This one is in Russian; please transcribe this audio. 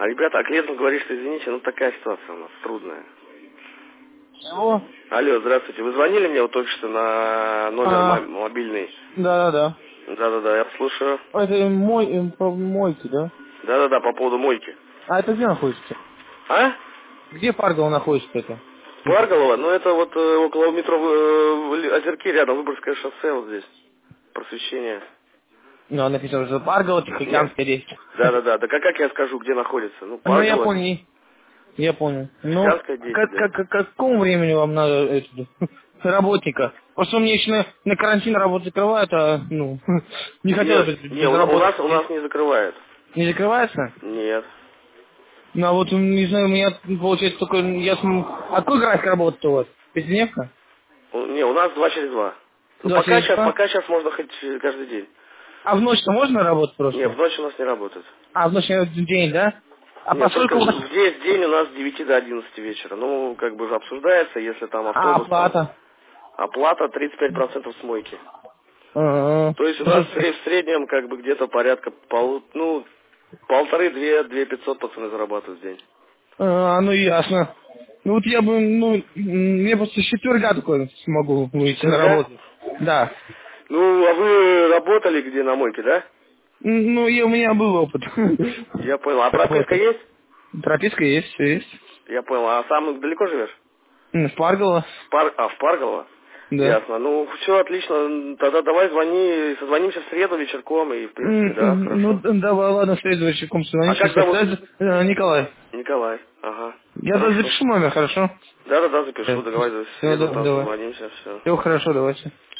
ребята, клиент говорит, что извините, ну такая ситуация у нас трудная. Чего? Алло, здравствуйте. Вы звонили мне вот только что на номер мобильный? Да. Да, я слушаю. Это по мойке, да? Да, по поводу мойки. А это где находится? А? Где Парголово находится это? Парголово? Ну это вот около метро Озерки, рядом Выборгское шоссе, вот здесь. Просвещение. Ну, написано, что Парголово, Нет. Тихоокеанская речка. Да, как я скажу, где находится? Ну, Ну, я Парголово, понял. Я понял. Ну, Тихоокеанская 10, да. к какому времени вам надо работника? Просто мне еще на карантин работу закрывают, а, ну, не хотелось бы Не, без работы у сидеть. нас не закрывают. Не закрывается? Нет. Ну, а вот, не знаю, у меня, получается, только, а какой график работы у вас? Пятидневка? Не, у нас 2 через 2. Ну, 2 через 2? пока сейчас можно хоть каждый день. А в ночь-то можно работать Не, в просто? ночь у нас не работает. А, в ночь день, да? А Нет, только поскольку у вас... здесь день у нас с 9 до 11 вечера. Ну, как бы обсуждается, если там А, автобус, там оплата? оплата 35% с мойки. А, То есть у нас в среднем как бы где-то порядка полторы-две 500 пацаны зарабатывают в день. ну ясно. Ну вот я бы, я просто с четверга такой смогу выйти на Четверга? работу. Да. Ну, а вы работали где на мойке, да? Ну, и у меня был опыт. Я понял. А прописка Работы. есть? Прописка есть, все есть. Я понял. А сам далеко живешь? В Парголово. В Парголово? Да. Ясно. Ну, все отлично. Тогда давай звони, созвонимся в среду вечерком, и, в принципе, да, Ну, хорошо. давай, ладно, следующим А созвонимся. как зовут? Николай. Николай. Ага. Я Хорошо. запишу номер, хорошо? Да, запишу, договариваюсь. В Все, среду там давай. созвонимся, все. Все хорошо, давайте.